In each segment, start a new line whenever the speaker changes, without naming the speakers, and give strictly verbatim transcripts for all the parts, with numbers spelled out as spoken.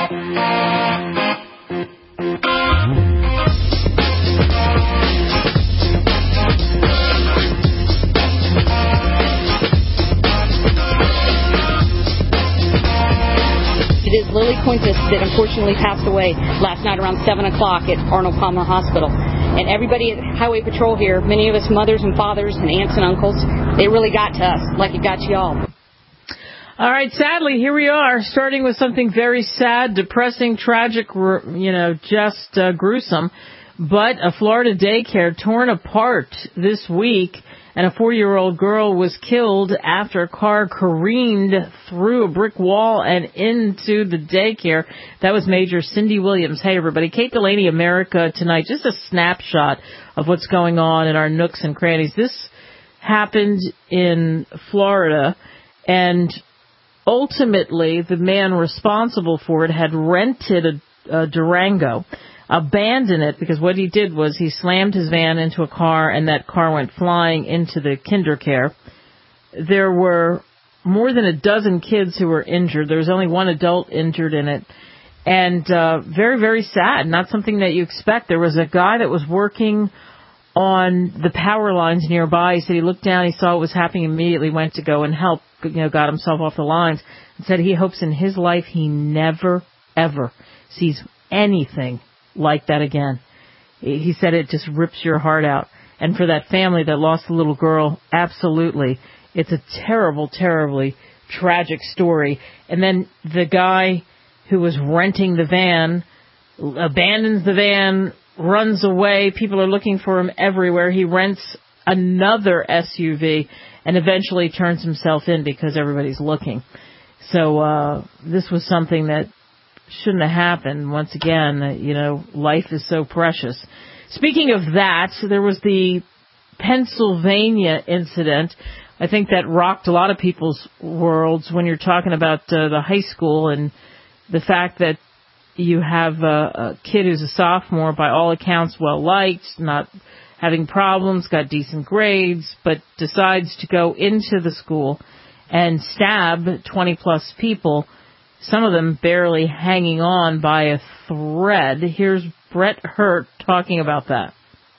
It is Lily Quintus that unfortunately passed away last night around seven o'clock at Arnold Palmer Hospital. And everybody at Highway Patrol here, many of us mothers and fathers and aunts and uncles, it really got to us like it got to y'all.
All right, sadly, here we are, starting with something very sad, depressing, tragic, you know, just uh, gruesome. But a Florida daycare torn apart this week, and a four-year-old girl was killed after a car careened through a brick wall and into the daycare. That was Major Cindy Williams. Hey, everybody. Kate Delaney, America Tonight. Just a snapshot of what's going on in our nooks and crannies. This happened in Florida, and ultimately the man responsible for it had rented a, a Durango, abandoned it, because what he did was he slammed his van into a car, and that car went flying into the kinder care. There were more than a dozen kids who were injured. There was only one adult injured in it. And uh, very, very sad. Not something that you expect. There was a guy that was working on the power lines nearby. He said he looked down, he saw what was happening, immediately went to go and help, you know, got himself off the lines, and said he hopes in his life he never, ever sees anything like that again. He said it just rips your heart out. And for that family that lost the little girl, absolutely. It's a terrible, terribly tragic story. And then the guy who was renting the van abandons the van, runs away. People are looking for him everywhere. He rents another S U V and eventually turns himself in because everybody's looking. So uh this was something that shouldn't have happened. Once again, you know, life is so precious. Speaking of that, there was the Pennsylvania incident. I think that rocked a lot of people's worlds when you're talking about uh, the high school and the fact that you have a, a kid who's a sophomore, by all accounts well-liked, not having problems, got decent grades, but decides to go into the school and stab twenty-plus people, some of them barely hanging on by a thread. Here's Brett Hurt talking about that.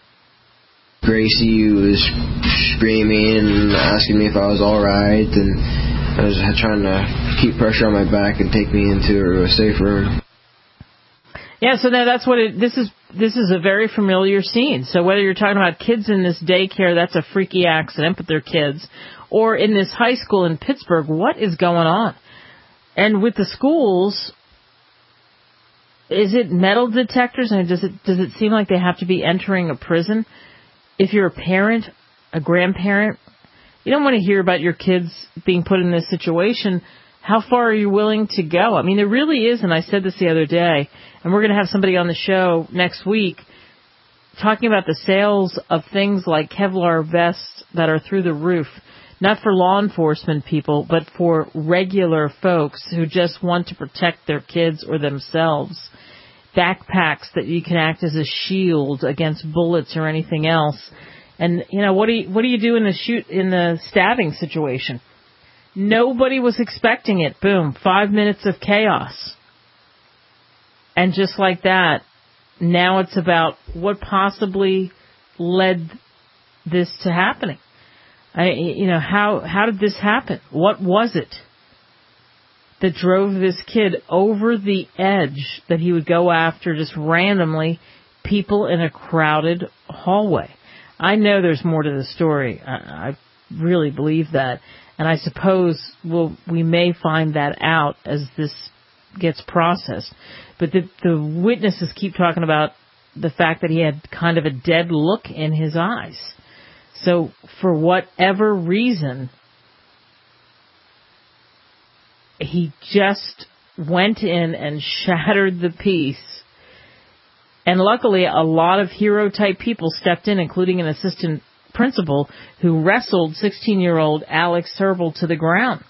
Gracie was screaming and asking me if I was all right, and I was trying to keep pressure on my back and take me into a safe room.
Yeah, so now that's what it, this is, this is a very familiar scene. So whether you're talking about kids in this daycare, that's a freaky accident, but they're kids, or in this high school in Pittsburgh, what is going on? And with the schools, is it metal detectors? I mean, does it, does it seem like they have to be entering a prison? If you're a parent, a grandparent, you don't want to hear about your kids being put in this situation. How far are you willing to go? I mean, there really is, and I said this the other day, and we're going to have somebody on the show next week talking about the sales of things like Kevlar vests that are through the roof, not for law enforcement people, but for regular folks who just want to protect their kids or themselves. Backpacks that you can act as a shield against bullets or anything else. And, you know, what do you, what do you do in the shoot, in the stabbing situation? Nobody was expecting it. Boom. Five minutes of chaos. And just like that, now it's about what possibly led this to happening. I, you know, how, how did this happen? What was it that drove this kid over the edge that he would go after just randomly people in a crowded hallway? I know there's more to the story. I, I really believe that. And I suppose we'll, we may find that out as this gets processed. But the, the witnesses keep talking about the fact that he had kind of a dead look in his eyes. So for whatever reason, he just went in and shattered the piece. And luckily, a lot of hero-type people stepped in, including an assistant principal who wrestled sixteen-year-old Alex Serble to the ground.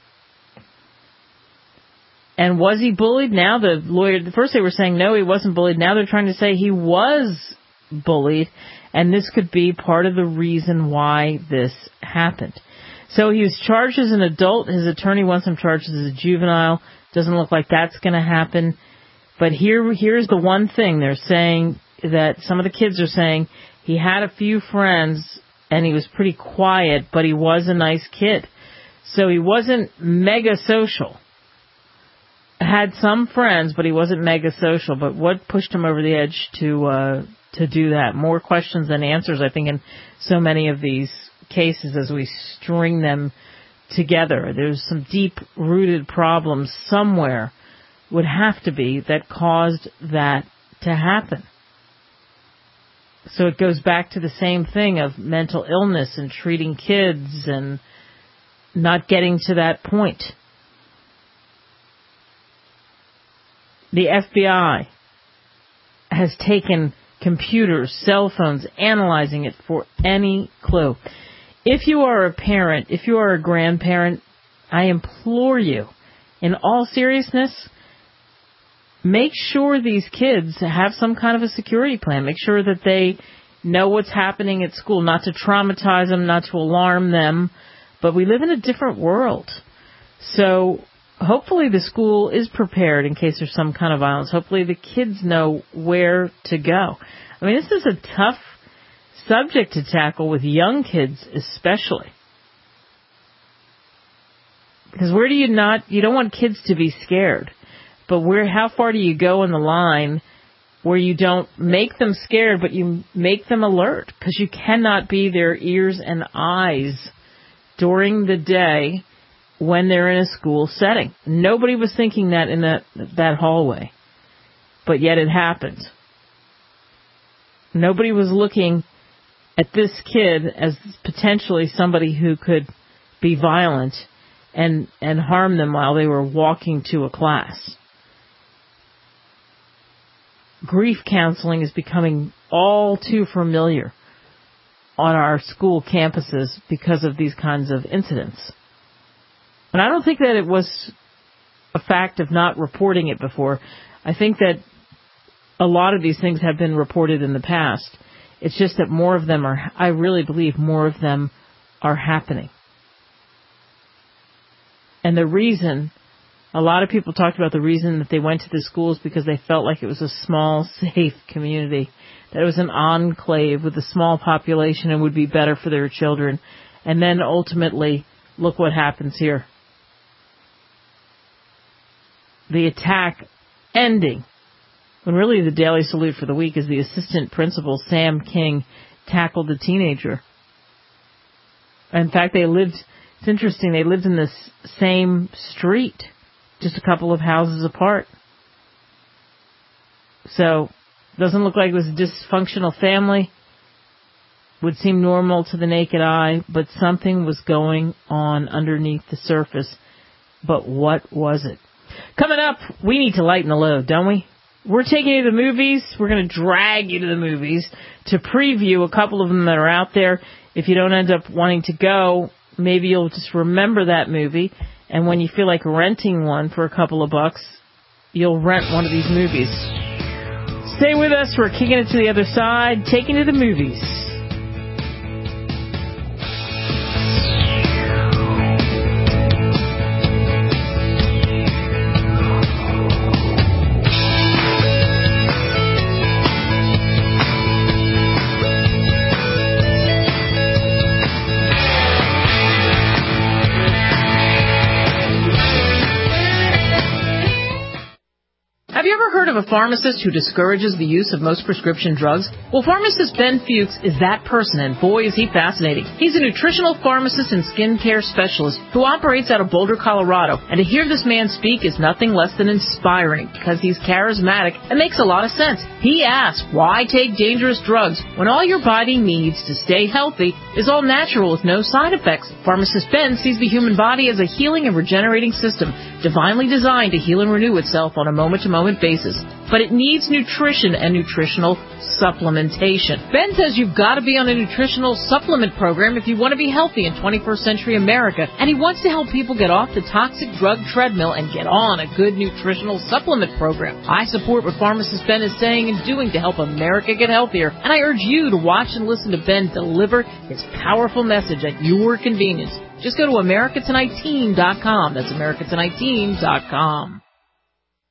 And was he bullied? Now the lawyer, at first they were saying no, he wasn't bullied. Now they're trying to say he was bullied. And this could be part of the reason why this happened. So he was charged as an adult. His attorney wants him charged as a juvenile. Doesn't look like that's going to happen. But here, here's the one thing they're saying, that some of the kids are saying he had a few friends and he was pretty quiet, but he was a nice kid. So he wasn't mega social. Had some friends, but he wasn't mega social. But what pushed him over the edge to uh, to do that? More questions than answers, I think, in so many of these cases as we string them together. There's some deep-rooted problems somewhere, would have to be, that caused that to happen. So it goes back to the same thing of mental illness and treating kids and not getting to that point. The F B I has taken computers, cell phones, analyzing it for any clue. If you are a parent, if you are a grandparent, I implore you, in all seriousness, make sure these kids have some kind of a security plan. Make sure that they know what's happening at school, not to traumatize them, not to alarm them. But we live in a different world. So hopefully the school is prepared in case there's some kind of violence. Hopefully the kids know where to go. I mean, this is a tough subject to tackle with young kids especially. Because where do you not, you don't want kids to be scared. But where, how far do you go in the line where you don't make them scared, but you make them alert? Because you cannot be their ears and eyes during the day when they're in a school setting. Nobody was thinking that in that that hallway, but yet it happened. Nobody was looking at this kid as potentially somebody who could be violent and and harm them while they were walking to a class. Grief counseling is becoming all too familiar on our school campuses because of these kinds of incidents. And I don't think that it was a fact of not reporting it before. I think that a lot of these things have been reported in the past. It's just that more of them are, I really believe more of them are happening. And the reason, a lot of people talked about the reason that they went to the schools because they felt like it was a small, safe community, that it was an enclave with a small population and would be better for their children. And then ultimately, look what happens here. The attack ending, when really the daily salute for the week is the assistant principal, Sam King, tackled the teenager. In fact, they lived, it's interesting, they lived in this same street, just a couple of houses apart. So, doesn't look like it was a dysfunctional family. Would seem normal to the naked eye, but something was going on underneath the surface. But what was it? Coming up, we need to lighten the load, don't we? We're taking you to the movies. We're going to drag you to the movies to preview a couple of them that are out there. If you don't end up wanting to go, maybe you'll just remember that movie. And when you feel like renting one for a couple of bucks, you'll rent one of these movies. Stay with us. We're kicking it to the other side, taking you to the movies. Of a pharmacist who discourages the use of most prescription drugs? Well, pharmacist Ben Fuchs is that person, and boy is he fascinating. He's a nutritional pharmacist and skincare specialist who operates out of Boulder, Colorado, and to hear this man speak is nothing less than inspiring because he's charismatic and makes a lot of sense. He asks, why take dangerous drugs when all your body needs to stay healthy is all natural with no side effects? Pharmacist Ben sees the human body as a healing and regenerating system, divinely designed to heal and renew itself on a moment-to-moment basis. But it needs nutrition and nutritional supplementation. Ben says you've got to be on a nutritional supplement program if you want to be healthy in twenty-first century America, and he wants to help people get off the toxic drug treadmill and get on a good nutritional supplement program. I support what pharmacist Ben is saying and doing to help America get healthier, and I urge you to watch and listen to Ben deliver his powerful message at your convenience. Just go to America Tonight Team dot com. That's America Tonight Team dot com.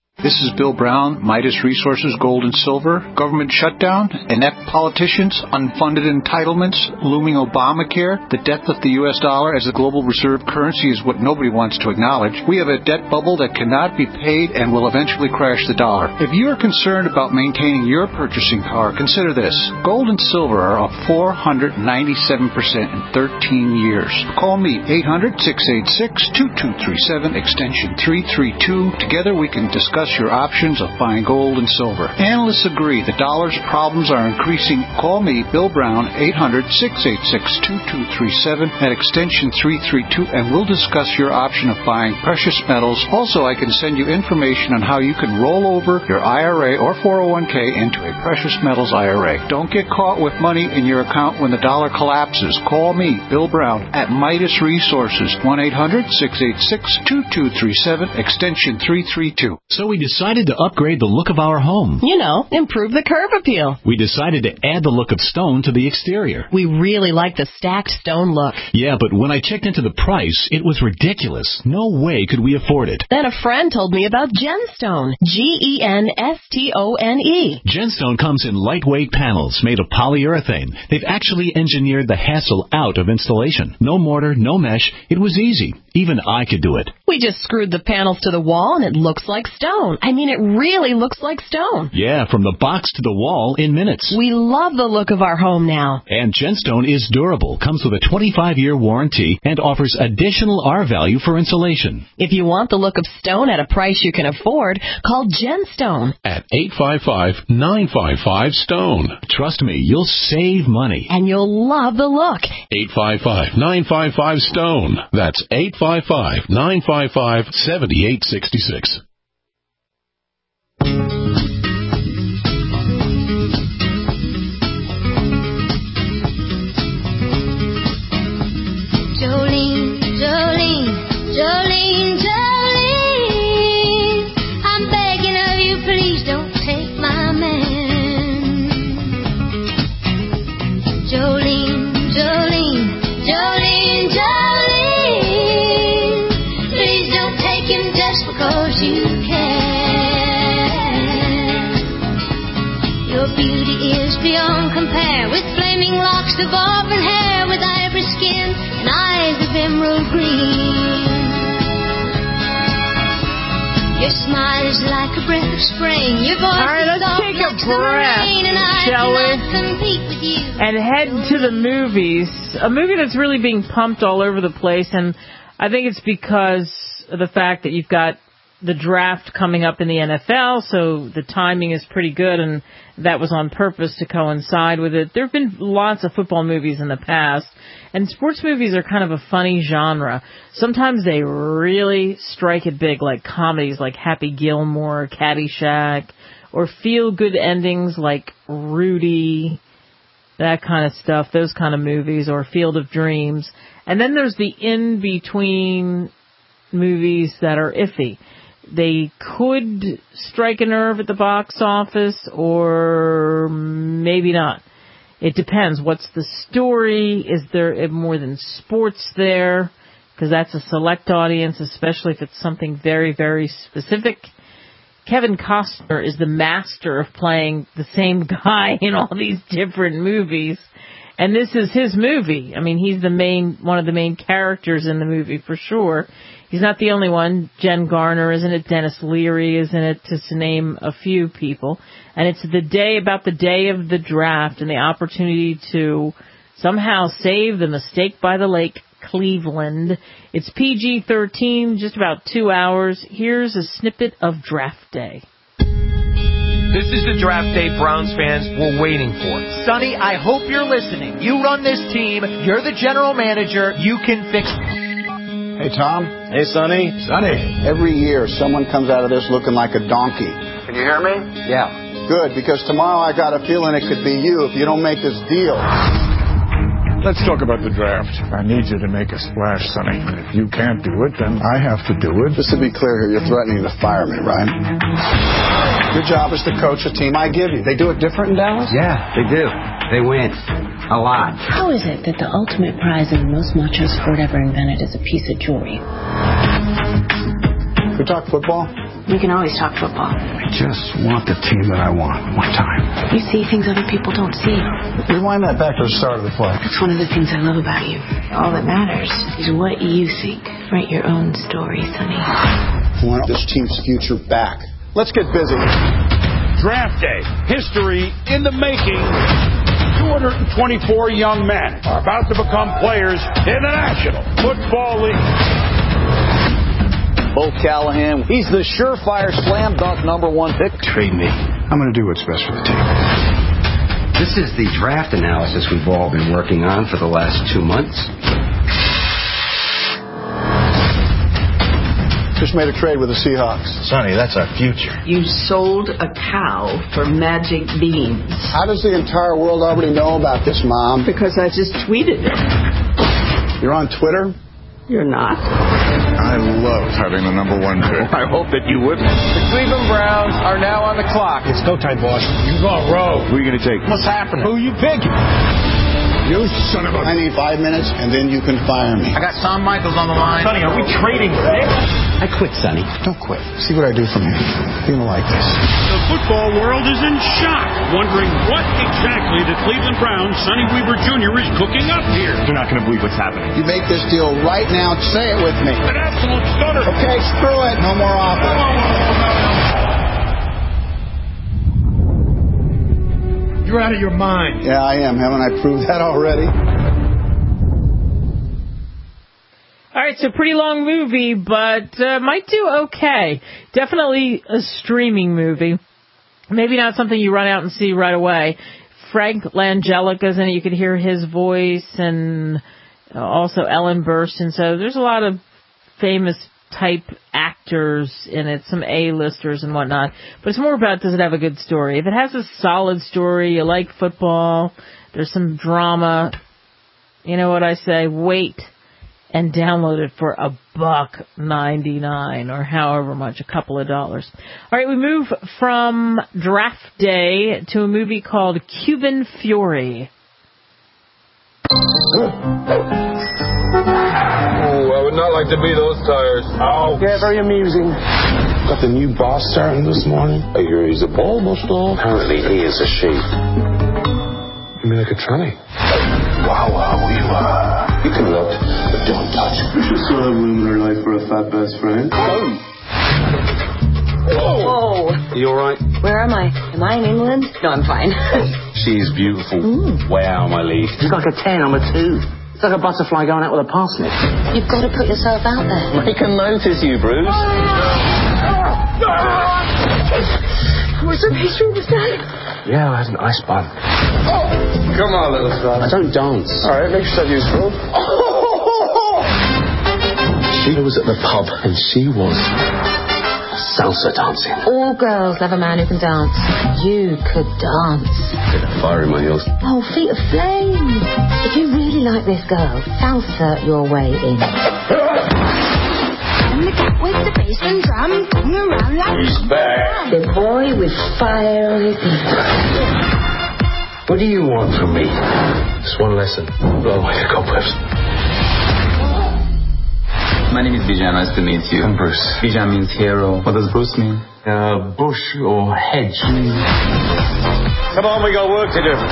This is Bill Brown, Midas Resources, Gold and Silver, government shutdown, inept politicians, unfunded entitlements, looming Obamacare, the death of the U S dollar as the global reserve currency is what nobody wants to acknowledge. We have a debt bubble that cannot be paid and will eventually crash the dollar. If you are concerned about maintaining your purchasing power, consider this. Gold and silver are up four hundred ninety-seven percent in thirteen years. Call me, eight hundred, six eight six, two two three seven, extension three three two. Together we can discuss your options of buying gold and silver. Analysts agree the dollar's problems are increasing. Call me, Bill Brown, eight hundred, six eight six, two two three seven at extension three three two, and we'll discuss your option of buying precious metals. Also, I can send you information on how you can roll over your I R A or four oh one k into a precious metals I R A. Don't get caught with money in your account when the dollar collapses. Call me, Bill Brown, at Midas Resources, one eight hundred, six eight six, two two three seven, extension three three two.
So we decided to upgrade the look of our home.
You know, improve the curb appeal.
We decided to add the look of stone to the exterior.
We really like the stacked stone look.
Yeah, but when I checked into the price, it was ridiculous. No way could we afford it.
Then a friend told me about Genstone. G E N S T O N E.
Genstone comes in lightweight panels made of polyurethane. They've actually engineered the hassle out of installation. No mortar, no mesh. It was easy. Even I could do it.
We just screwed the panels to the wall and it looks like stone. I mean, it really looks like stone.
Yeah, from the box to the wall in minutes.
We love the look of our home now.
And Genstone is durable, comes with a twenty-five year warranty, and offers additional R value for insulation.
If you want the look of stone at a price you can afford, call Genstone
at eight five five, nine five five, STONE.
Trust me, you'll save money.
And you'll love the look.
eight five five, nine five five, STONE. That's eight five five, nine five five, seven eight six six.
Jolene, Jolene, Jolene, Jolene, I'm begging of you, please don't take my man. Jolene, Jolene, Jolene, Jolene, please don't take him just because you can. Your beauty is beyond compare, with flaming locks of auburn hair, with ivory skin and eyes of emerald green. Your smile is like a breath of spring. Your voice
All right,
is
let's
soft
take
like
a
summer
breath,
rain, and I
shall we?
cannot compete with you.
And head to the movies. A movie that's really being pumped all over the place, and I think it's because of the fact that you've got the draft coming up in the N F L, so the timing is pretty good, and that was on purpose to coincide with it. There have been lots of football movies in the past, and sports movies are kind of a funny genre. Sometimes they really strike it big, like comedies like Happy Gilmore, Caddyshack, or feel-good endings like Rudy, that kind of stuff, those kind of movies, or Field of Dreams. And then there's the in-between movies that are iffy. They could strike a nerve at the box office, or maybe not. It depends. What's the story? Is there more than sports there? Because that's a select audience, especially if it's something very, very specific. Kevin Costner is the master of playing the same guy in all these different movies. And this is his movie. I mean, he's the main, one of the main characters in the movie for sure. He's not the only one. Jen Garner is in it. Dennis Leary is in it, to name a few people. And it's the day, about the day of the draft, and the opportunity to somehow save the Mistake by the Lake, Cleveland. It's P G thirteen, just about two hours. Here's a snippet of Draft Day.
This is the Draft Day Browns fans were waiting for. Sonny, I hope you're listening. You run this team. You're the general manager. You can fix it.
Hey, Tom.
Hey, Sonny.
Sonny. Every year, someone comes out of this looking like a donkey.
Can you hear me?
Yeah. Good, because tomorrow I got a feeling it could be you if you don't make this deal.
Let's talk about the draft. I need you to make a splash, Sonny. And if you can't do it, then I have to do it.
Just to be clear here, you're threatening to fire me, right? Your job is to coach a team I give you. They do it different in Dallas?
Yeah, they do. They win. A lot.
How is it that the ultimate prize in the most macho sport ever invented is a piece of jewelry?
We talk football?
We can always talk football.
I just want the team that I want. One time.
You see things other people don't see.
Rewind that back to the start of the play.
That's one of the things I love about you. All that matters is what you think. Write your own story, Sonny.
I want this team's future back. Let's get busy.
Draft day. History in the making. two hundred twenty-four young men are about to become players in the National Football League.
Bo Callahan, he's the surefire slam dunk number one pick.
Trade me. I'm going to do what's best for the team.
This is the draft analysis we've all been working on for the last two months.
Just made a trade with the Seahawks.
Sonny, that's our future.
You sold a cow for magic beans.
How does the entire world already know about this, Mom?
Because I just tweeted it.
You're on Twitter?
You're not.
I love having the number one pick.
I hope that you would. The Cleveland Browns are now on the clock.
It's go time, boss.
You go rogue.
Who are you going to take?
What's happening?
Who you picking?
You son of a...
I need five minutes, and then you can fire me.
I got Shawn Michaels on the line.
Sonny, are we trading today?
I quit, Sonny.
Don't quit. See what I do from here. You're going to like this.
The football world is in shock, wondering what exactly the Cleveland Browns' Sonny Weaver Junior is cooking up here.
You're not going to believe what's happening.
You make this deal right now. Say it with me.
An absolute stunner.
Okay, screw it. No more offers.
You're out of your mind.
Yeah, I am. Haven't I proved that already?
All right, so pretty long movie, but uh, might do okay. Definitely a streaming movie. Maybe not something you run out and see right away. Frank Langelica's in it. You could hear his voice, and also Ellen Burstyn. So there's a lot of famous type actors in it, some A-listers and whatnot. But it's more about, does it have a good story? If it has a solid story, you like football, there's some drama, you know what I say, wait and download it for a buck ninety-nine or however much, a couple of dollars. All right, we move from Draft Day to a movie called Cuban Fury.
Oh, I would not like to be those tires. Oh.
Yeah, very amusing. Got the new boss starting this morning. I hear he's a ball buster. Apparently he is a sheep. You mean like a tranny? Wow, wow, you, uh... You can look, but don't touch.
We should still have room in our life for a fat best friend.
Whoa!
Whoa!
You alright?
Where am I? Am I in England? No, I'm fine.
She's beautiful. Ooh. Wow, my lead. She's like a ten, I'm a two. It's like a butterfly going out with a parsnip.
You've got to put yourself out there.
They can notice you, Bruce.
Was there pastry in the snack?
Yeah, I had an ice bun.
Oh, come on, little son.
I don't dance.
Alright, make yourself useful.
She was at the pub and she was salsa dancing.
All girls love a man who can dance. You could dance.
Bit of fire in my heels.
Oh, feet of flame. If you really like this girl, salsa your way in.
And the cat with the bass and drum going around like...
He's back.
The boy with fire on his feet.
What do you want from me? Just one lesson. Blow away the cobwebs.
My name is Bijan. Nice to meet you.
I'm Bruce.
Bijan means hero. What does Bruce mean?
Uh, bush or hedge.
Come on, we got work to do.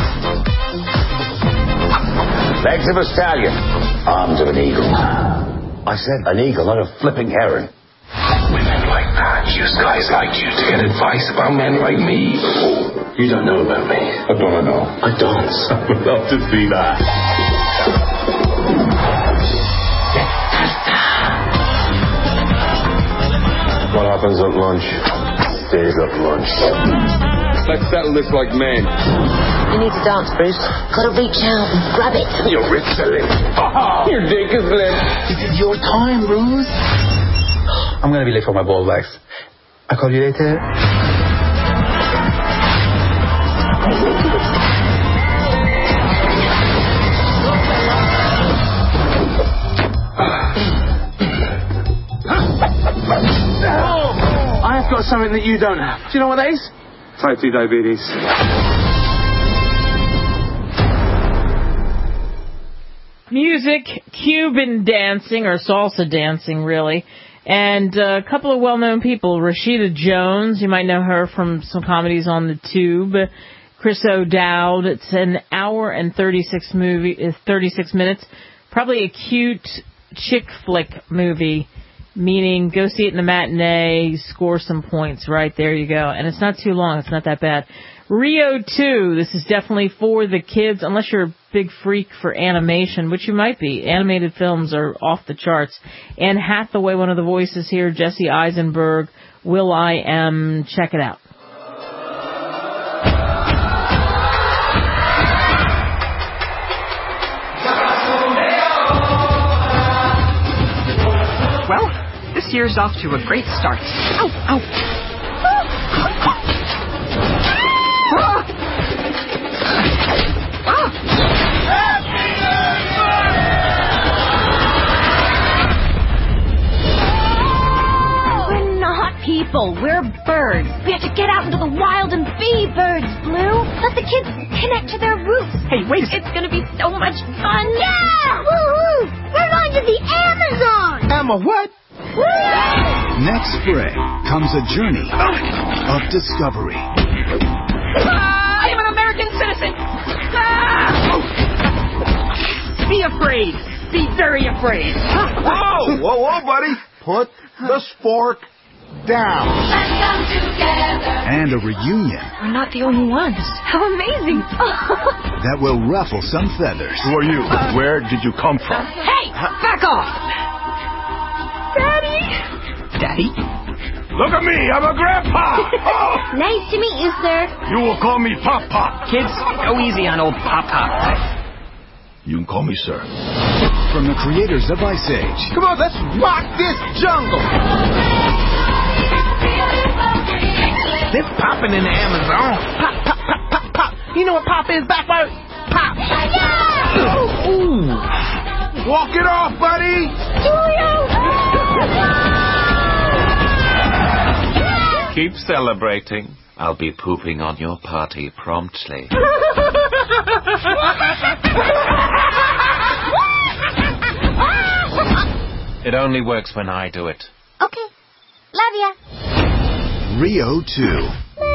Legs of a stallion. Arms of an eagle. I said an eagle, not a flipping heron. Women like that use guys like you to get advice about men like me. You don't know about me. I don't know. I dance. I would love to see that.
What happens at lunch stays at lunch. Let's settle this like men.
You need to dance, Bruce. Gotta reach out and grab it.
Your wrists are limp. Oh, your dick is limp.
This is your time, Bruce. I'm gonna be late for my ball wax. I'll call you later. I've got something that you don't have. Do you know what that is?
Type two diabetes.
Music, Cuban dancing, or salsa dancing, really. And uh, a couple of well-known people, Rashida Jones, you might know her from some comedies on the Tube. Chris O'Dowd. It's an hour and thirty-six movie, is thirty-six minutes. Probably a cute chick flick movie, meaning go see it in the matinee, score some points. Right, there you go. And it's not too long. It's not that bad. Rio two, this is definitely for the kids, unless you're a big freak for animation, which you might be. Animated films are off the charts. Anne Hathaway, one of the voices here, Jesse Eisenberg, Will I Am. Check it out.
Well, this year's off to a great start. Ow, ow.
We're not people, we're birds. We have to get out into the wild and be birds, Blue. Let the kids connect to their roots.
Hey, wait.
It's gonna be so much fun. Yeah! Woo-hoo! We're going to the Amazon!
Emma, what? Next spring comes a journey of discovery.
Ah, I am an American citizen. Ah! Be afraid. Be very afraid.
Whoa, whoa, whoa, buddy. Put the spork down.
Let's come together.
And a reunion.
We're not the only ones. How amazing.
That will ruffle some feathers.
Who are you? Where did you come from?
Hey, back off.
Daddy?
Daddy?
Look at me, I'm a grandpa! Oh.
Nice to meet you, sir.
You will call me Pop Pop.
Kids, go easy on old Pop Pop.
You can call me sir.
From the creators of Ice Age. Come on, let's rock this jungle!
They're popping in the Amazon. Pop, pop, pop, pop, pop. You know what pop is backward? Pop.
Yeah!
Ooh.
Walk it off, buddy!
Julio!
Keep celebrating. I'll be pooping on your party promptly. It only works when I do it.
Okay. Love ya.
Rio two.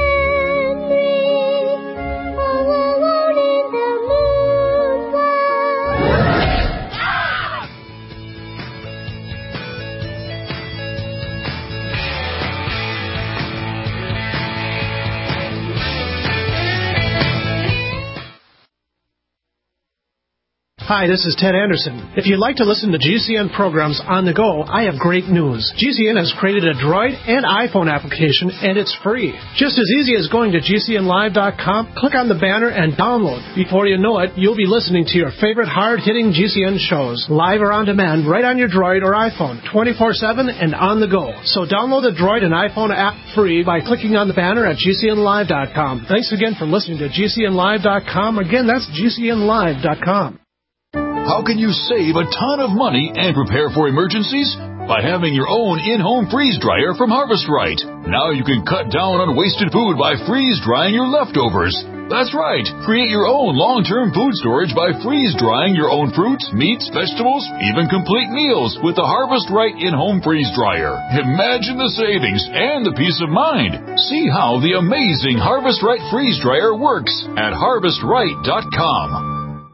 Hi, this is Ted Anderson. If you'd like to listen to G C N programs on the go, I have great news. G C N has created a Droid and iPhone application, and it's free. Just as easy as going to G C N live dot com, click on the banner, and download. Before you know it, you'll be listening to your favorite hard-hitting G C N shows, live or on demand, right on your Droid or iPhone, twenty-four seven and on the go. So download the Droid and iPhone app free by clicking on the banner at G C N live dot com. Thanks again for listening to G C N live dot com. Again, that's G C N live dot com.
How can you save a ton of money and prepare for emergencies? By having your own in-home freeze dryer from Harvest Right. Now you can cut down on wasted food by freeze drying your leftovers. That's right. Create your own long-term food storage by freeze drying your own fruits, meats, vegetables, even complete meals with the Harvest Right in-home freeze dryer. Imagine the savings and the peace of mind. See how the amazing Harvest Right freeze dryer works at harvest right dot com.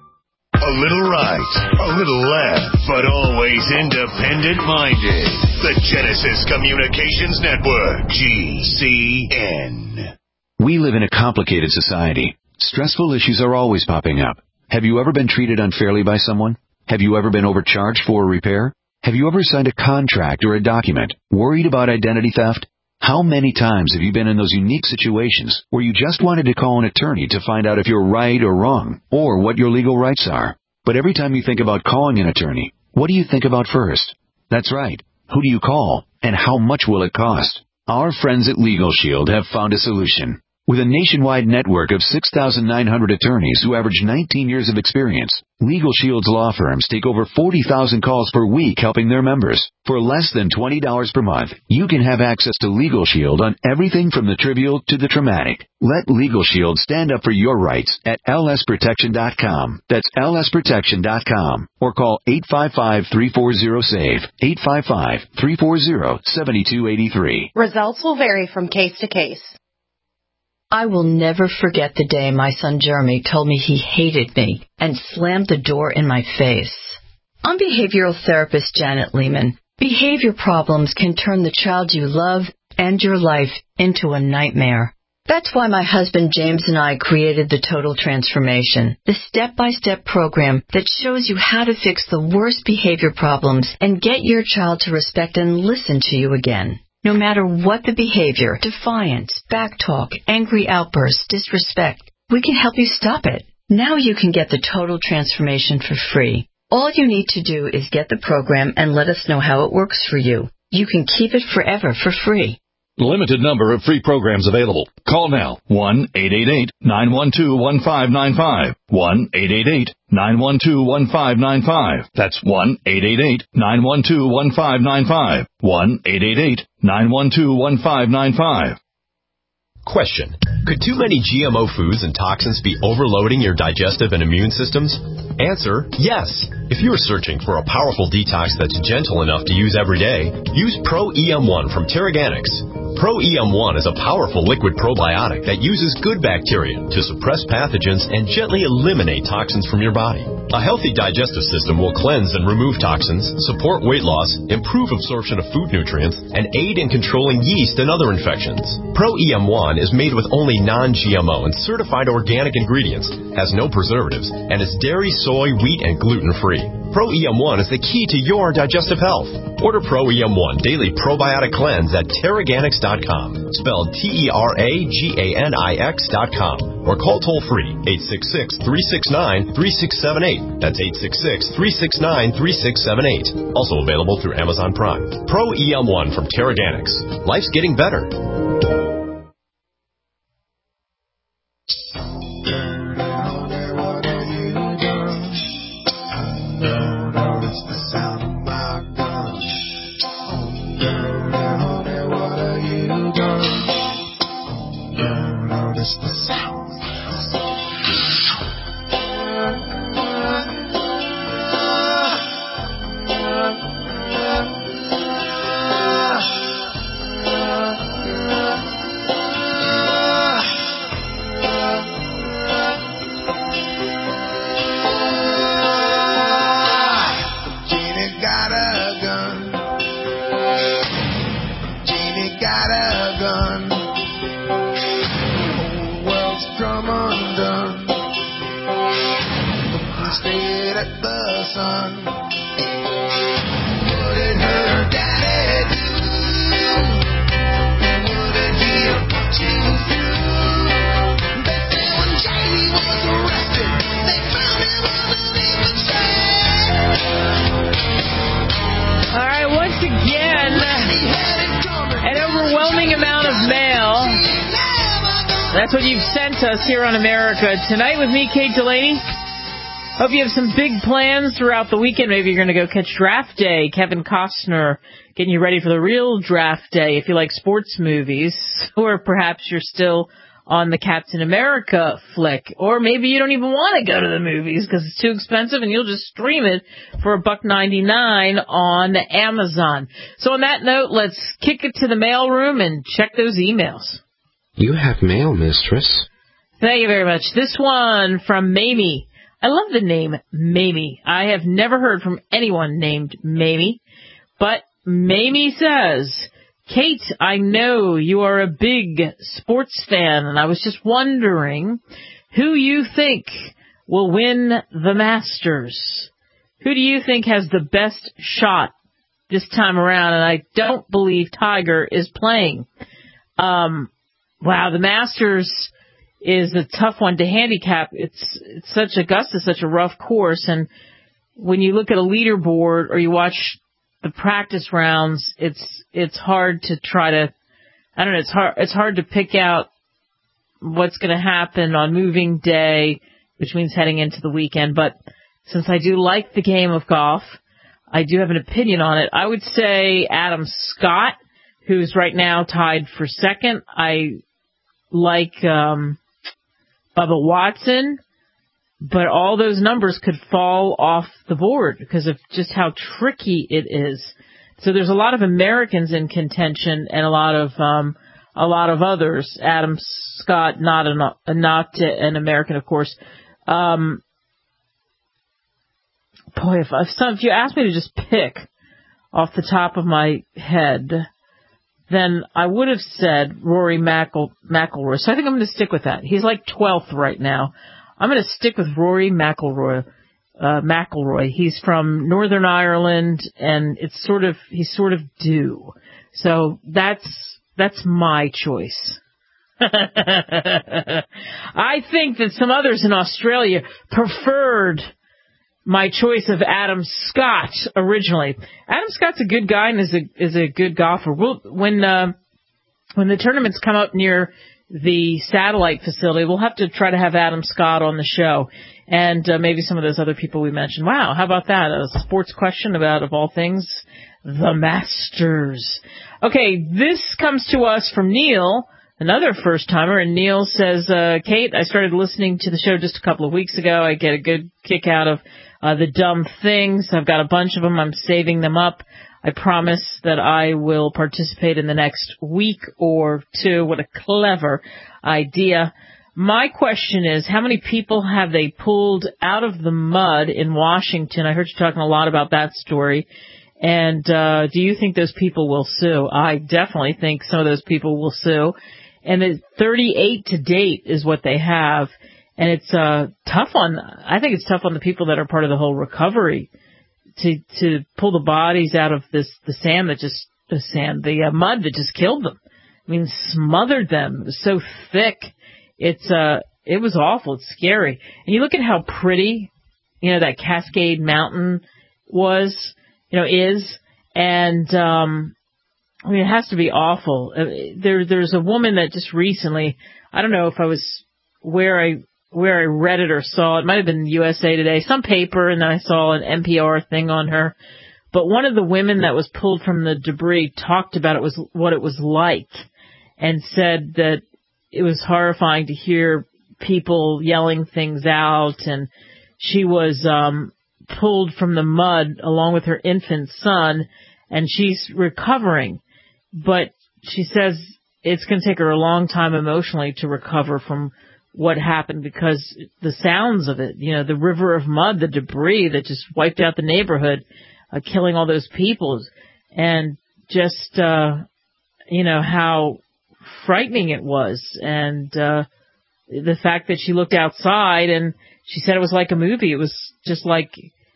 A little right, a little left, but always independent-minded. The Genesis Communications Network, G C N.
We live in a complicated society. Stressful issues are always popping up. Have you ever been treated unfairly by someone? Have you ever been overcharged for a repair? Have you ever signed a contract or a document worried about identity theft? How many times have you been in those unique situations where you just wanted to call an attorney to find out if you're right or wrong, or what your legal rights are? But every time you think about calling an attorney, what do you think about first? That's right. Who do you call, and how much will it cost? Our friends at Legal Shield have found a solution. With a nationwide network of six thousand nine hundred attorneys who average nineteen years of experience, Legal Shield's law firms take over forty thousand calls per week helping their members. For less than twenty dollars per month, you can have access to Legal Shield on everything from the trivial to the traumatic. Let Legal Shield stand up for your rights at L S protection dot com. That's L S protection dot com. Or call eight five five, three four zero, S A V E, eight five five, three four zero, seven two eight three.
Results will vary from case to case.
I will never forget the day my son Jeremy told me he hated me and slammed the door in my face. I'm behavioral therapist Janet Lehman. Behavior problems can turn the child you love and your life into a nightmare. That's why my husband James and I created the Total Transformation, the step-by-step program that shows you how to fix the worst behavior problems and get your child to respect and listen to you again. No matter what the behavior, defiance, backtalk, angry outbursts, disrespect, we can help you stop it. Now you can get the Total Transformation for free. All you need to do is get the program and let us know how it works for you. You can keep it forever for free.
Limited number of free programs available. Call now, one eight eight eight, nine one two, one five nine five, one eight eight eight, nine one two, one five nine five. That's one eight eight eight, nine one two, one five nine five, one eight eight eight, nine one two, one five nine five.
Question. Could too many G M O foods and toxins be overloading your digestive and immune systems? Answer, yes. If you're searching for a powerful detox that's gentle enough to use every day, use Pro E M one from Terraganics. Pro E M one is a powerful liquid probiotic that uses good bacteria to suppress pathogens and gently eliminate toxins from your body. A healthy digestive system will cleanse and remove toxins, support weight loss, improve absorption of food nutrients, and aid in controlling yeast and other infections. Pro E M one is made with only non-G M O and certified organic ingredients, has no preservatives, and is dairy, soy, wheat, and gluten-free. Pro E M one is the key to your digestive health. Order Pro E M one Daily Probiotic Cleanse at Terraganics dot com, spelled T E R A G A N I X dot com, or call toll-free eight six six, three six nine, three six seven eight. That's eight six six, three six nine, three six seven eight. Also available through Amazon Prime. Pro E M one from Terraganics. Life's getting better.
That's what you've sent us here on America Tonight with me, Kate Delaney. Hope you have some big plans throughout the weekend. Maybe you're going to go catch Draft Day. Kevin Costner getting you ready for the real Draft Day if you like sports movies. Or perhaps you're still on the Captain America flick. Or maybe you don't even want to go to the movies because it's too expensive and you'll just stream it for a buck ninety-nine on Amazon. So on that note, let's kick it to the mailroom and check those emails.
You have mail, mistress.
Thank you very much. This one from Mamie. I love the name Mamie. I have never heard from anyone named Mamie. But Mamie says, Kate, I know you are a big sports fan, and I was just wondering who you think will win the Masters. Who do you think has the best shot this time around? And I don't believe Tiger is playing. Um... Wow, the Masters is a tough one to handicap. It's, it's such Augusta's such a rough course, and when you look at a leaderboard or you watch the practice rounds, it's it's hard to try to I don't know, it's hard it's hard to pick out what's going to happen on moving day, which means heading into the weekend. But since I do like the game of golf, I do have an opinion on it. I would say Adam Scott, who's right now tied for second. I like um, Bubba Watson, but all those numbers could fall off the board because of just how tricky it is. So there's a lot of Americans in contention and a lot of um, a lot of others. Adam Scott, not an not an American, of course. Um, boy, if, if, some, if you asked me to just pick off the top of my head, then I would have said Rory McIl- McIlroy. So I think I'm going to stick with that. He's like twelfth right now. I'm going to stick with Rory McIlroy. Uh, McIlroy. He's from Northern Ireland, and it's sort of he's sort of due. So that's that's my choice. I think that some others in Australia preferred my choice of Adam Scott originally. Adam Scott's a good guy and is a is a good golfer. We'll, when uh, when the tournaments come up near the satellite facility, we'll have to try to have Adam Scott on the show, and uh, maybe some of those other people we mentioned. Wow, how about that? A sports question about, of all things, the Masters. Okay, this comes to us from Neil, another first-timer, and Neil says, uh, Kate, I started listening to the show just a couple of weeks ago. I get a good kick out of uh, the dumb things. I've got a bunch of them. I'm saving them up. I promise that I will participate in the next week or two. What a clever idea. My question is, how many people have they pulled out of the mud in Washington? I heard you talking a lot about that story. And uh, do you think those people will sue? I definitely think some of those people will sue. And the thirty-eight to date is what they have. And it's uh, tough on, I think it's tough on the people that are part of the whole recovery to to pull the bodies out of this the sand that just the sand the uh, mud that just killed them. I mean, smothered them. It was so thick. It's uh it was awful. It's scary. And you look at how pretty, you know, that Cascade Mountain was, you know, is, and um I mean, it has to be awful. There there's a woman that just recently, I don't know if I was where I where I read it or saw it. It might have been U S A Today, some paper, and then I saw an N P R thing on her. But one of the women that was pulled from the debris talked about it was what it was like, and said that it was horrifying to hear people yelling things out. And she was um, pulled from the mud along with her infant son, and she's recovering. But she says it's going to take her a long time emotionally to recover from what happened, because the sounds of it, you know, the river of mud, the debris that just wiped out the neighborhood, uh, killing all those people, and just, uh, you know, how frightening it was. And uh, the fact that she looked outside and she said it was like a movie. It was just like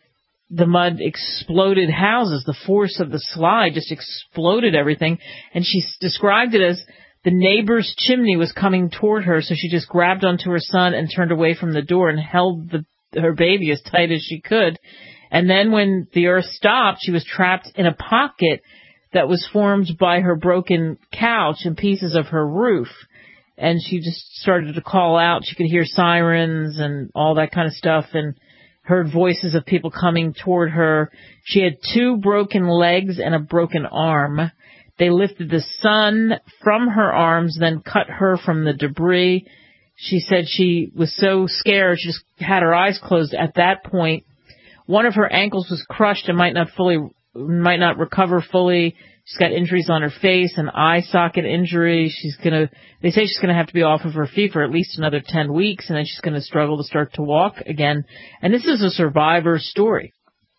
the mud exploded houses. The force of the slide just exploded everything. And she described it as the neighbor's chimney was coming toward her, so she just grabbed onto her son and turned away from the door and held the, her baby as tight as she could. And then when the earth stopped, she was trapped in a pocket that was formed by her broken couch and pieces of her roof. And she just started to call out. She could hear sirens and all that kind of stuff, and heard voices of people coming toward her. She had two broken legs and a broken arm. They lifted the son from her arms, then cut her from the debris. She said she was so scared, she just had her eyes closed at that point. One of her ankles was crushed and might not fully, might not recover fully. She's got injuries on her face, an eye socket injury. She's gonna, they say she's gonna have to be off of her feet for at least another ten weeks, and then she's gonna struggle to start to walk again. And this is a survivor story.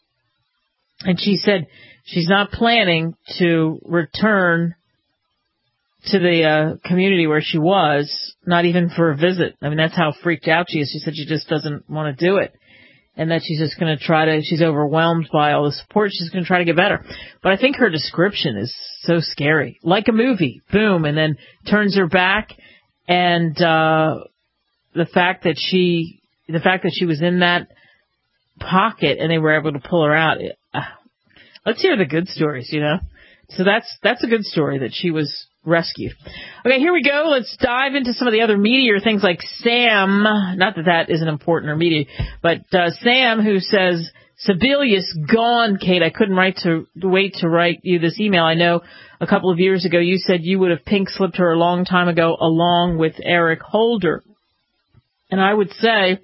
And she said she's not planning to return to the uh, community where she was, not even for a visit. I mean, that's how freaked out she is. She said she just doesn't want to do it, and that she's just going to try to, she's overwhelmed by all the support. She's going to try to get better. But I think her description is so scary. Like a movie, boom, and then turns her back. And uh, the fact that she, the fact that she was in that pocket and they were able to pull her out. It, uh, let's hear the good stories, you know. So that's that's a good story, that she was rescued. Okay, here we go. Let's dive into some of the other meatier things like Sam. Not that that isn't important or meaty, but uh, Sam, who says, Sebelius gone, Kate. I couldn't write to wait to write you this email. I know a couple of years ago you said you would have pink slipped her a long time ago along with Eric Holder. And I would say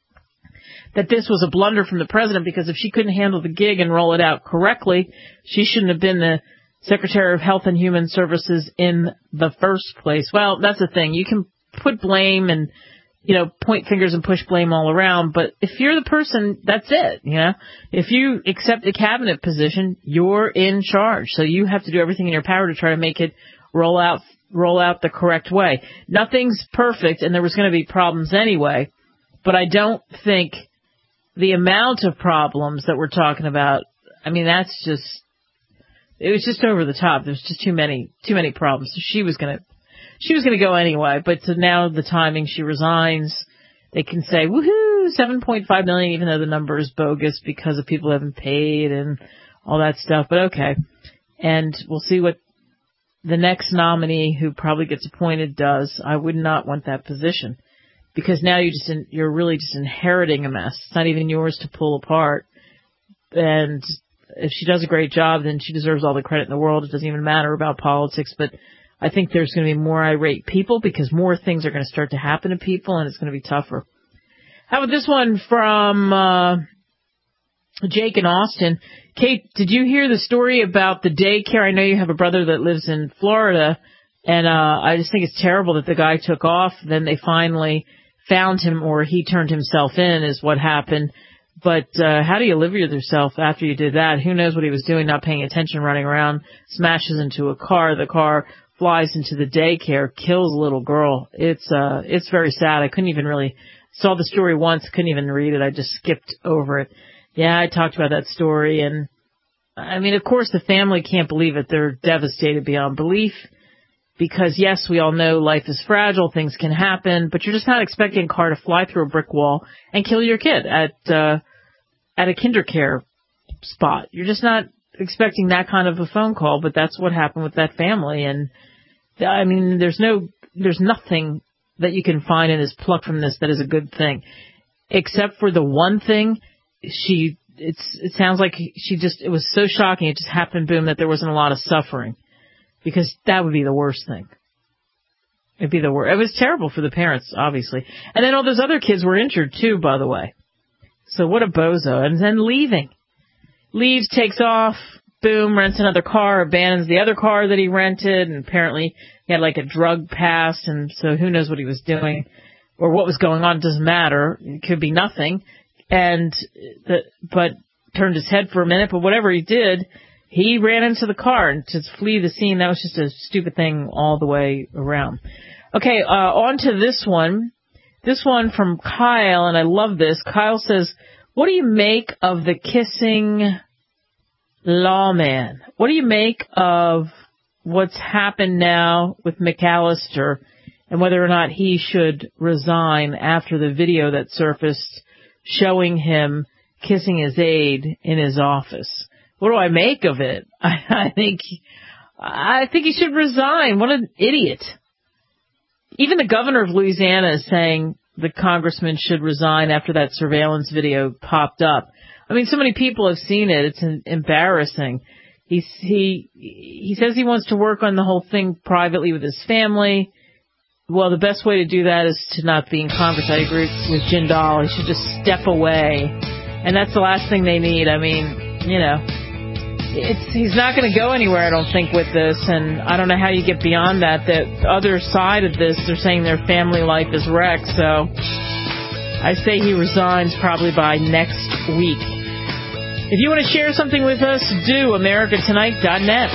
that this was a blunder from the president, because if she couldn't handle the gig and roll it out correctly, she shouldn't have been the Secretary of Health and Human Services in the first place. Well, that's the thing. You can put blame and, you know, point fingers and push blame all around, but if you're the person, that's it, you know. If you accept a cabinet position, you're in charge. So you have to do everything in your power to try to make it roll out, roll out the correct way. Nothing's perfect, and there was going to be problems anyway, but I don't think the amount of problems that we're talking about, I mean, that's just, it was just over the top. There's just too many, too many problems. So she was gonna, she was gonna go anyway. But so now the timing, she resigns. They can say, woohoo, seven point five million, even though the number is bogus because of people who haven't paid and all that stuff. But okay, and we'll see what the next nominee, who probably gets appointed, does. I would not want that position, because now you just you're really just inheriting a mess. It's not even yours to pull apart. And if she does a great job, then she deserves all the credit in the world. It doesn't even matter about politics. But I think there's going to be more irate people, because more things are going to start to happen to people, and it's going to be tougher. How about this one from uh Jake in Austin? Kate, did you hear the story about the daycare? I know you have a brother that lives in Florida, and uh I just think it's terrible that the guy took off. Then they finally found him, or he turned himself in, is what happened. But uh how do you live with yourself after you did that? Who knows what he was doing, not paying attention, running around, smashes into a car. The car flies into the daycare, kills a little girl. It's uh it's very sad. I couldn't even really, saw the story once, couldn't even read it. I just skipped over it. Yeah, I talked about that story, and I mean, of course, the family can't believe it. They're devastated beyond belief, because yes, we all know life is fragile, things can happen, but you're just not expecting a car to fly through a brick wall and kill your kid at uh at a kindercare spot. You're just not expecting that kind of a phone call, but that's what happened with that family. And I mean, there's no, there's nothing that you can find and is plucked from this that is a good thing, except for the one thing. She, it's, it sounds like she just, it was so shocking. It just happened, boom, that there wasn't a lot of suffering, because that would be the worst thing. It'd be the worst. It was terrible for the parents, obviously. And then all those other kids were injured too, by the way. So what a bozo. And then leaving. Leaves, takes off, boom, rents another car, abandons the other car that he rented, and apparently he had like a drug past, and so who knows what he was doing or what was going on. It doesn't matter. It could be nothing. And the, but turned his head for a minute, but whatever he did, he ran into the car and to flee the scene. That was just a stupid thing all the way around. Okay, uh, on to this one. This one from Kyle, and I love this. Kyle says, what do you make of the kissing lawman? What do you make of what's happened now with McAllister, and whether or not he should resign after the video that surfaced showing him kissing his aide in his office? What do I make of it? I, I think, I think he should resign. What an idiot. Even the governor of Louisiana is saying the congressman should resign after that surveillance video popped up. I mean, so many people have seen it. It's embarrassing. He's, he, he says he wants to work on the whole thing privately with his family. Well, the best way to do that is to not be in Congress. I agree with Jindal. He should just step away. And that's the last thing they need. I mean, you know, it's, he's not going to go anywhere, I don't think, with this. And I don't know how you get beyond that. The other side of this, they're saying their family life is wrecked. So I say he resigns probably by next week. If you want to share something with us, do America Tonight dot net.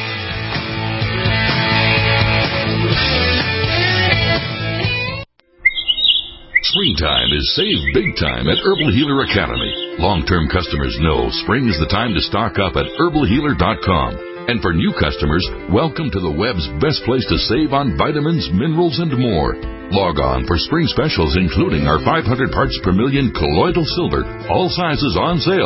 Springtime is save big time at Herbal Healer Academy. Long-term customers know spring is the time to stock up at herbal healer dot com. And for new customers, welcome to the web's best place to save on vitamins, minerals, and more. Log on for spring specials, including our five hundred parts per million colloidal silver, all sizes on sale.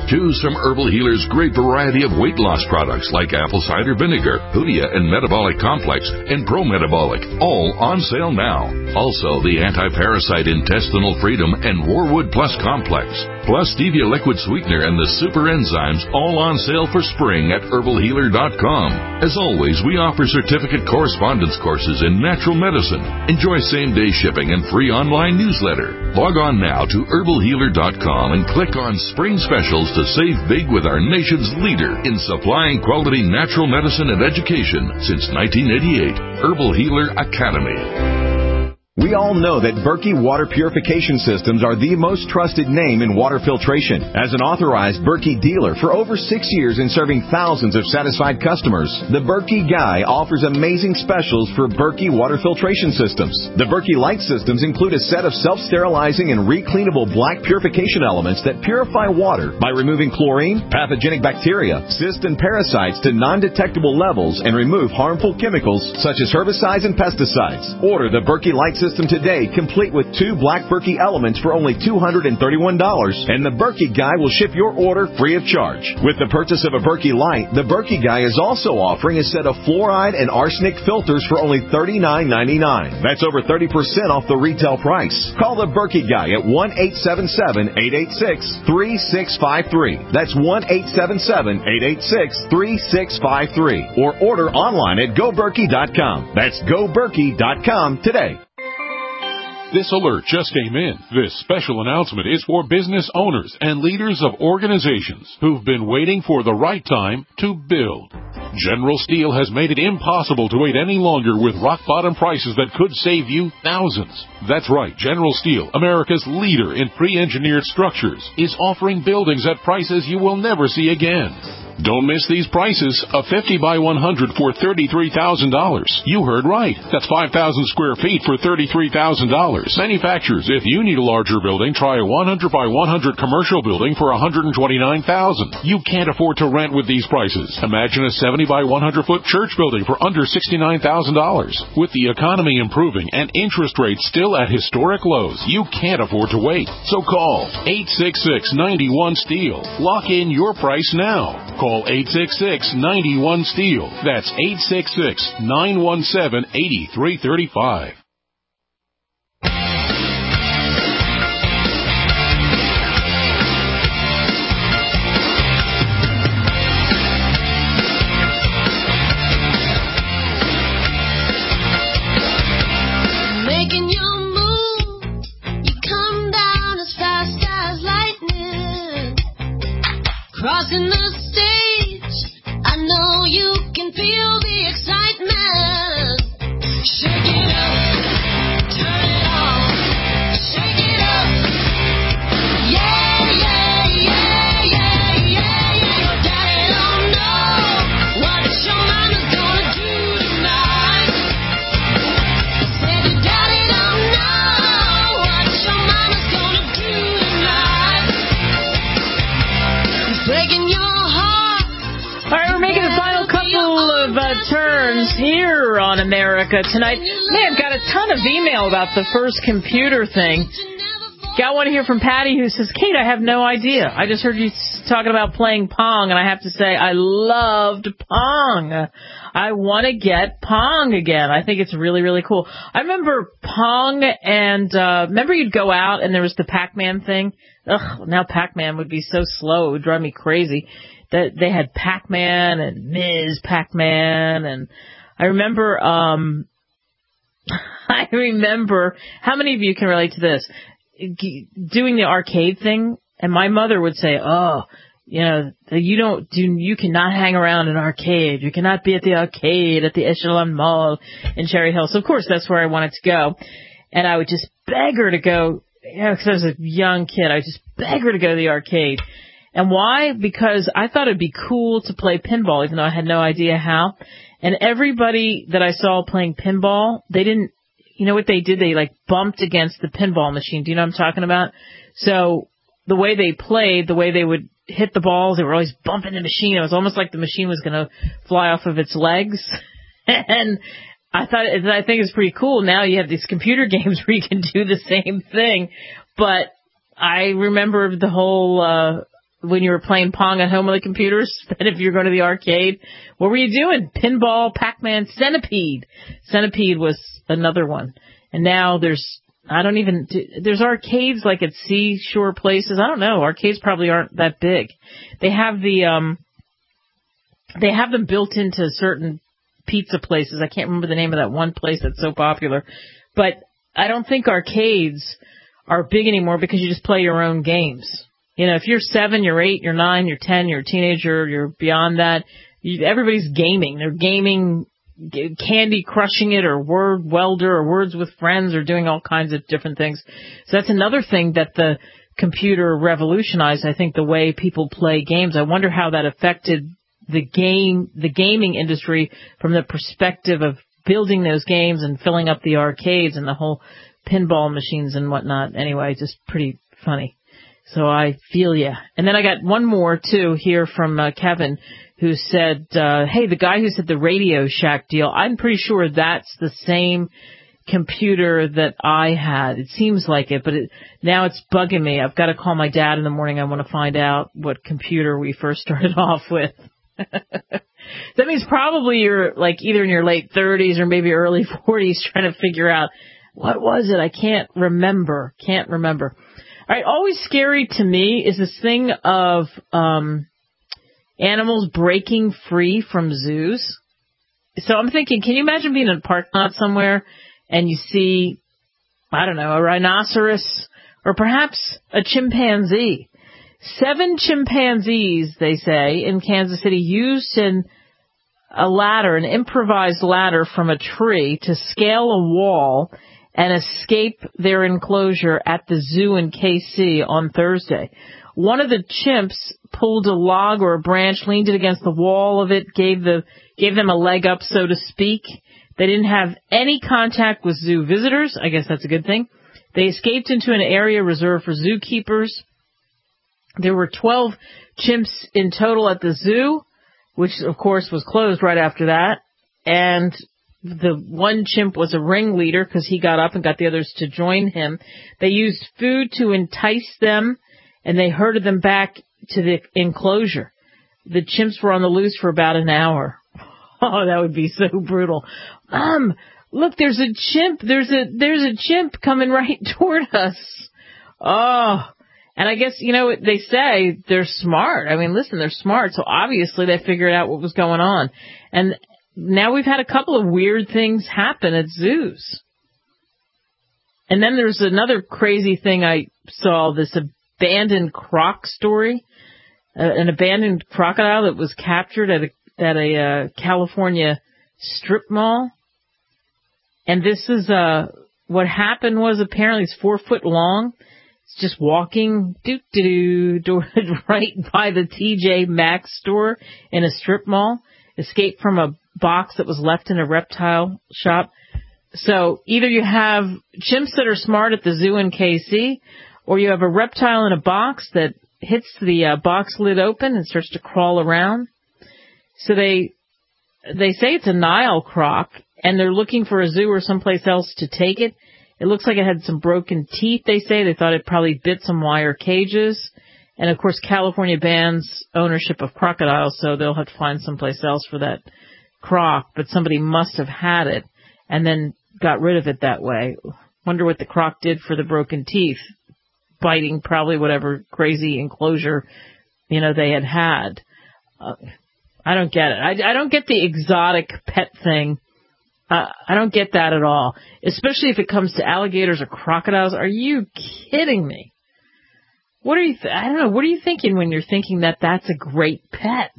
Choose from Herbal Healer's great variety of weight loss products like apple cider vinegar, Hoodia and Metabolic Complex, and Pro Metabolic, all on sale now. Also, the Anti-Parasite Intestinal Freedom and Warwood Plus Complex, plus Stevia Liquid Sweetener and the Super Enzymes, all on sale for spring at herbal healer dot com. As always, we offer certificate correspondence courses in natural medicine. Enjoy same-day shipping and free online newsletter. Log on now to herbal healer dot com and click on Spring Specials to save big with our nation's leader in supplying quality natural medicine and education since nineteen eighty-eight, Herbal Healer Academy.
We all know that Berkey Water Purification Systems are the most trusted name in water filtration. As an authorized Berkey dealer for over six years and serving thousands of satisfied customers, the Berkey Guy offers amazing specials for Berkey Water Filtration Systems. The Berkey Light Systems include a set of self-sterilizing and recleanable black purification elements that purify water by removing chlorine, pathogenic bacteria, cysts, and parasites to non-detectable levels and remove harmful chemicals such as herbicides and pesticides. Order the Berkey Light System today, complete with two black Berkey elements for only two hundred thirty-one dollars, and the Berkey Guy will ship your order free of charge. With the purchase of a Berkey Light, the Berkey Guy is also offering a set of fluoride and arsenic filters for only thirty-nine ninety-nine. That's over thirty percent off the retail price. Call the Berkey Guy at one eight seven seven, eight eight six, three six five three. That's one eight seven seven, eight eight six, three six five three. Or order online at go berkey dot com. That's go berkey dot com today.
This alert just came in. This special announcement is for business owners and leaders of organizations who've been waiting for the right time to build. General Steel has made it impossible to wait any longer with rock-bottom prices that could save you thousands. That's right, General Steel, America's leader in pre-engineered structures, is offering buildings at prices you will never see again. Don't miss these prices. A fifty by one hundred for thirty-three thousand dollars. You heard right. That's five thousand square feet for thirty-three thousand dollars. Manufacturers, if you need a larger building, try a one hundred by one hundred commercial building for one hundred twenty-nine thousand dollars. You can't afford to rent with these prices. Imagine a seventy by one hundred foot church building for under sixty-nine thousand dollars. With the economy improving and interest rates still at historic lows, you can't afford to wait. So call eight six six, nine one, STEEL. Lock in your price now. Call eight six six, nine one, STEEL. That's eight six six, nine one seven, eight three three five.
Making your move, you come down as fast as lightning, crossing the I know you can feel the excitement. Shake it up, turn it on, shake it up. Yeah, yeah, yeah, yeah, yeah, yeah. Your daddy don't know what your mama's gonna do tonight. Said your daddy don't know what your mama's gonna do tonight. It's breaking your heart.
All right, we're making the final couple of uh, turns here on America Tonight. Man, got a ton of email about the first computer thing. Got one here from Patty who says, Kate, I have no idea. I just heard you talking about playing Pong, and I have to say I loved Pong. I want to get Pong again. I think it's really, really cool. I remember Pong, and uh, remember you'd go out and there was the Pac-Man thing? Ugh, now Pac-Man would be so slow. It would drive me crazy. That they had Pac-Man and Miz Pac-Man, and I remember, um, I remember, how many of you can relate to this? Doing the arcade thing, and my mother would say, oh, you know, you don't do, you cannot hang around an arcade. You cannot be at the arcade at the Echelon Mall in Cherry Hill. So of course that's where I wanted to go, and I would just beg her to go, you know, because I was a young kid. I would just beg her to go to the arcade. And why? Because I thought it'd be cool to play pinball, even though I had no idea how. And everybody that I saw playing pinball, they didn't, you know what they did? They like bumped against the pinball machine. Do you know what I'm talking about? So the way they played, the way they would hit the balls, they were always bumping the machine. It was almost like the machine was going to fly off of its legs. And I thought, I think it's pretty cool. Now you have these computer games where you can do the same thing. But I remember the whole, uh, when you were playing Pong at home on the computers than if you're going to the arcade. What were you doing? Pinball, Pac-Man, Centipede. Centipede was another one. And now there's, I don't even, there's arcades like at seashore places. I don't know. Arcades probably aren't that big. They have the, um, they have them built into certain pizza places. I can't remember the name of that one place that's so popular. But I don't think arcades are big anymore because you just play your own games. You know, if you're seven, you're eight, you're nine, you're ten, you're a teenager, you're beyond that, you, everybody's gaming. They're gaming, Candy Crushing It, or Word Welder, or Words with Friends, or doing all kinds of different things. So that's another thing that the computer revolutionized, I think, the way people play games. I wonder how that affected the game, the gaming industry from the perspective of building those games and filling up the arcades and the whole pinball machines and whatnot. Anyway, just pretty funny. So I feel ya. And then I got one more, too, here from uh, Kevin, who said, uh, hey, the guy who said the Radio Shack deal, I'm pretty sure that's the same computer that I had. It seems like it, but it, now it's bugging me. I've got to call my dad in the morning. I want to find out what computer we first started off with. That means probably you're like either in your late thirties or maybe early forties trying to figure out, what was it? I can't remember. Can't remember. All right, always scary to me is this thing of um, animals breaking free from zoos. So I'm thinking, can you imagine being in a parking lot somewhere and you see, I don't know, a rhinoceros or perhaps a chimpanzee? Seven chimpanzees, they say, in Kansas City used an, a ladder, an improvised ladder from a tree to scale a wall and escape their enclosure at the zoo in K C on Thursday. One of the chimps pulled a log or a branch, leaned it against the wall of it, gave the gave them a leg up, so to speak. They didn't have any contact with zoo visitors. I guess that's a good thing. They escaped into an area reserved for zookeepers. There were twelve chimps in total at the zoo, which, of course, was closed right after that. And the one chimp was a ringleader because he got up and got the others to join him. They used food to entice them, and they herded them back to the enclosure. The chimps were on the loose for about an hour. Oh, that would be so brutal. Mom, look, there's a chimp. There's a there's a chimp coming right toward us. Oh, and I guess, you know, they say they're smart. I mean, listen, they're smart, so obviously they figured out what was going on. And now we've had a couple of weird things happen at zoos. And then there's another crazy thing I saw, this abandoned croc story. Uh, an abandoned crocodile that was captured at a, at a uh, California strip mall. And this is, uh, what happened was apparently it's four foot long. It's just walking doo doo doo right by the T J Maxx store in a strip mall. Escaped from a box that was left in a reptile shop. So either you have chimps that are smart at the zoo in K C, or you have a reptile in a box that hits the uh, box lid open and starts to crawl around. So they they say it's a Nile croc, and they're looking for a zoo or someplace else to take it. It looks like it had some broken teeth, they say. They thought it probably bit some wire cages. And, of course, California bans ownership of crocodiles, so they'll have to find someplace else for that croc. But somebody must have had it and then got rid of it that way. Wonder what the croc did for the broken teeth, biting probably whatever crazy enclosure, you know, they had had. Uh, I don't get it. I, I don't get the exotic pet thing. Uh, I don't get that at all, especially if it comes to alligators or crocodiles. Are you kidding me? What are you, th- I don't know, what are you thinking when you're thinking that that's a great pet?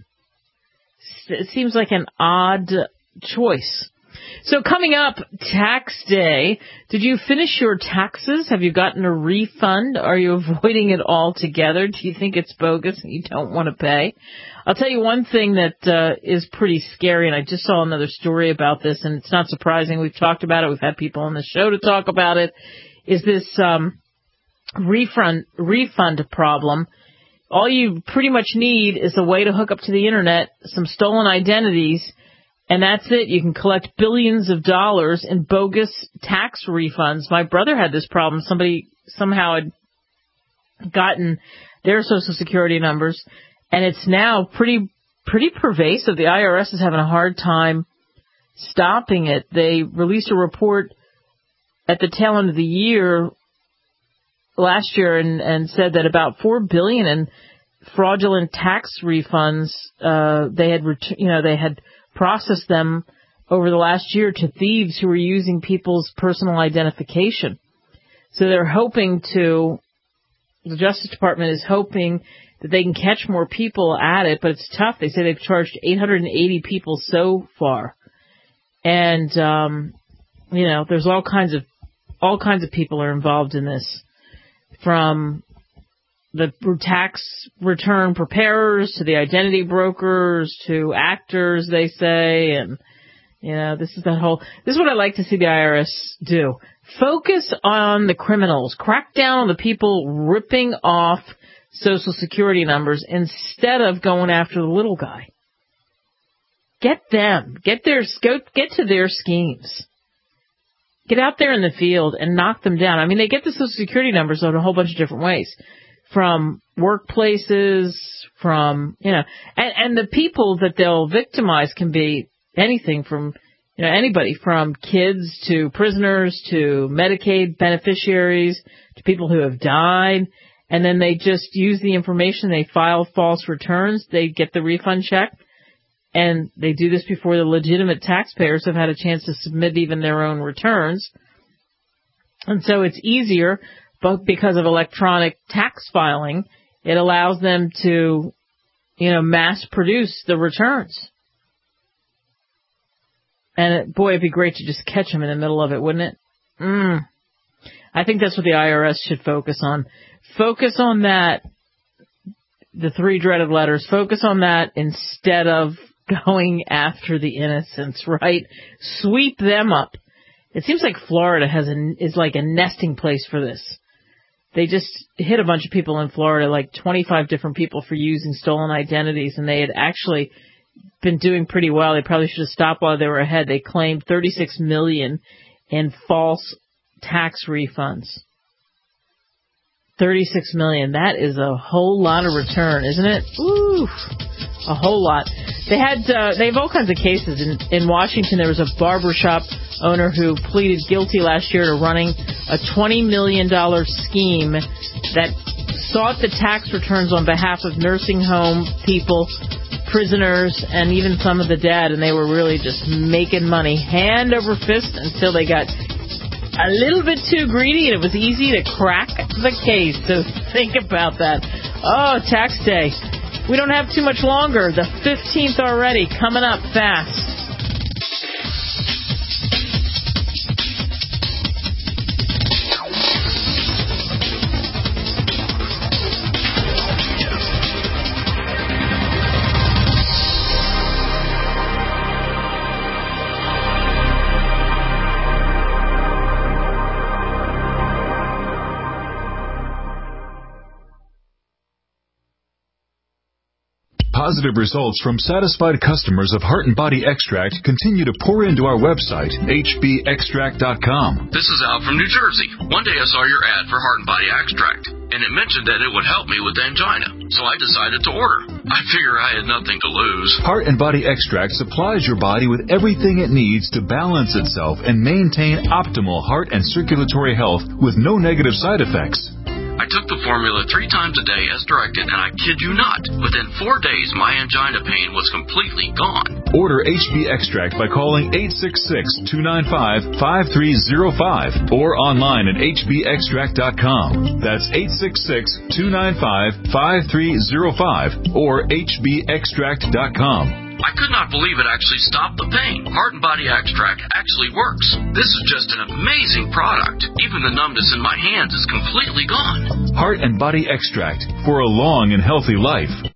It seems like an odd choice. So coming up, tax day. Did you finish your taxes? Have you gotten a refund? Are you avoiding it altogether? Do you think it's bogus and you don't want to pay? I'll tell you one thing that uh, is pretty scary, and I just saw another story about this, and it's not surprising. We've talked about it. We've had people on the show to talk about it. Is this um, refund refund problem? All you pretty much need is a way to hook up to the Internet, some stolen identities, and that's it. You can collect billions of dollars in bogus tax refunds. My brother had this problem. Somebody somehow had gotten their Social Security numbers, and it's now pretty pretty pervasive. The I R S is having a hard time stopping it. They released a report at the tail end of the year last year and, and said that about four billion dollars in fraudulent tax refunds, uh, they had, ret- you know, they had processed them over the last year to thieves who were using people's personal identification. So they're hoping to, the Justice Department is hoping that they can catch more people at it, but it's tough. They say they've charged eight hundred eighty people so far. And, um, you know, there's all kinds of, all kinds of people are involved in this, from the tax return preparers to the identity brokers to actors, they say, and, you know, this is that whole, this is what I like to see the I R S do. Focus on the criminals. Crack down on the people ripping off Social Security numbers instead of going after the little guy. Get them. Get their, go, get to their schemes. Get out there in the field and knock them down. I mean, they get the Social Security numbers in a whole bunch of different ways. From workplaces, from, you know, and, and the people that they'll victimize can be anything from, you know, anybody from kids to prisoners to Medicaid beneficiaries to people who have died. And then they just use the information. They file false returns. They get the refund check. And they do this before the legitimate taxpayers have had a chance to submit even their own returns. And so it's easier, but because of electronic tax filing, it allows them to, you know, mass produce the returns. And it, boy, it'd be great to just catch them in the middle of it, wouldn't it? Mm. I think that's what the I R S should focus on. Focus on that, the three dreaded letters. Focus on that instead of going after the innocents, right? Sweep them up. It seems like Florida has a, is like a nesting place for this. They just hit a bunch of people in Florida, like twenty-five different people for using stolen identities, and they had actually been doing pretty well. They probably should have stopped while they were ahead. They claimed thirty-six million dollars in false tax refunds. thirty-six million dollars. That is a whole lot of return, isn't it? Ooh, a whole lot. They had, uh, they have all kinds of cases. In, in Washington, there was a barbershop owner who pleaded guilty last year to running a twenty million dollars scheme that sought the tax returns on behalf of nursing home people, prisoners, and even some of the dead. And they were really just making money hand over fist until they got a little bit too greedy, and it was easy to crack the case. So think about that. Oh, tax day. We don't have too much longer. The fifteenth already, coming up fast.
Positive results from satisfied customers of Heart and Body Extract continue to pour into our website, H B extract dot com.
This is Al from New Jersey. One day I saw your ad for Heart and Body Extract, and it mentioned that it would help me with angina, so I decided to order. I figure I had nothing to lose.
Heart and Body Extract supplies your body with everything it needs to balance itself and maintain optimal heart and circulatory health with no negative side effects.
I took the formula three times a day as directed, and I kid you not, within four days my angina pain was completely gone.
Order H B Extract by calling eight six six, two nine five, five three zero five or online at H B extract dot com. That's eight six six, two nine five, five three zero five or H B extract dot com.
I could not believe it actually stopped the pain. Heart and Body Extract actually works. This is just an amazing product. Even the numbness in my hands is completely gone.
Heart and Body Extract for a long and healthy life.